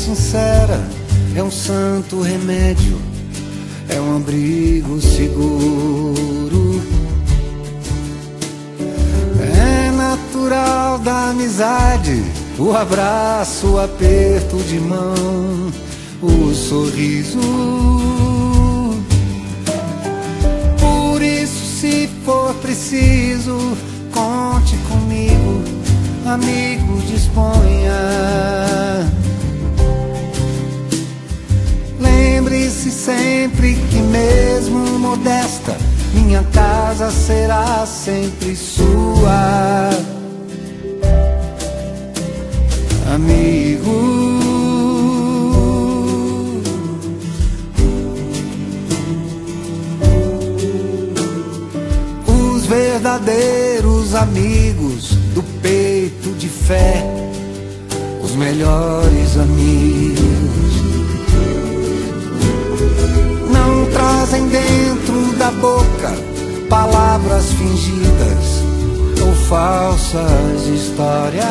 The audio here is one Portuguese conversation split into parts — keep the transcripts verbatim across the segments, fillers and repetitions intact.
sincera é um santo remédio, é um abrigo seguro. É natural da amizade o abraço, o aperto de mão, o sorriso. Por isso, se for preciso, conte comigo, amigo, disponha. Lembre-se sempre que mesmo modesta, minha casa será sempre sua. Amigo, os verdadeiros amigos do peito de fé, os melhores amigos, não trazem dentro da boca palavras fingidas ou falsas histórias.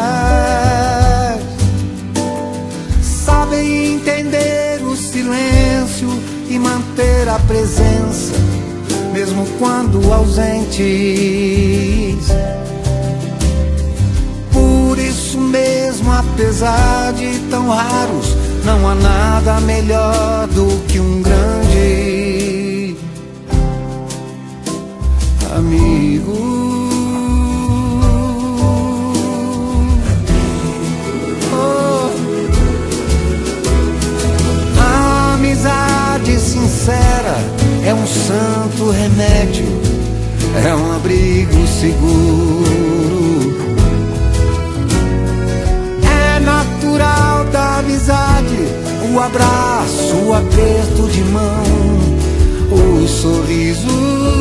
Sabem entender o silêncio e manter a presença, mesmo quando ausentes. Por isso mesmo, apesar de tão raros, não há nada melhor do que um grande amigo. Sincera é um santo remédio, é um abrigo seguro. É natural da amizade o abraço, o aperto de mão, o sorriso.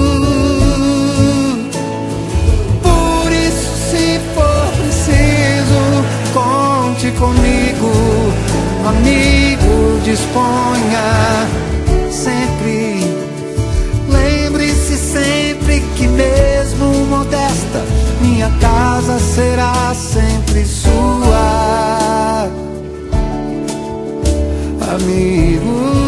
Por isso, se for preciso, conte comigo, amigo, disponha. Sempre, lembre-se sempre que mesmo modesta, minha casa será sempre sua. Amigo,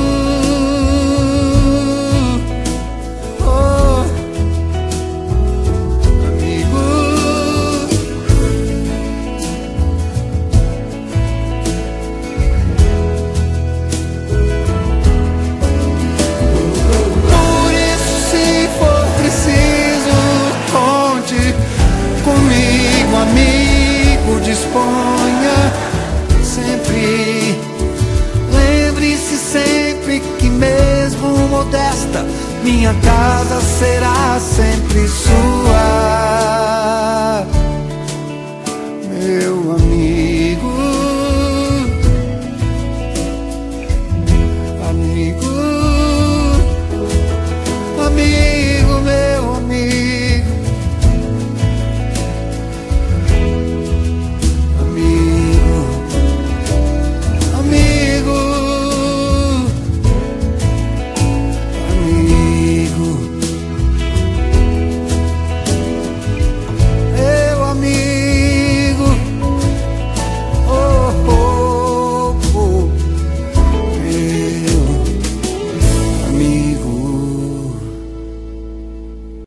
amigo, disponha sempre. Lembre-se sempre que mesmo modesta, minha casa será sempre sua.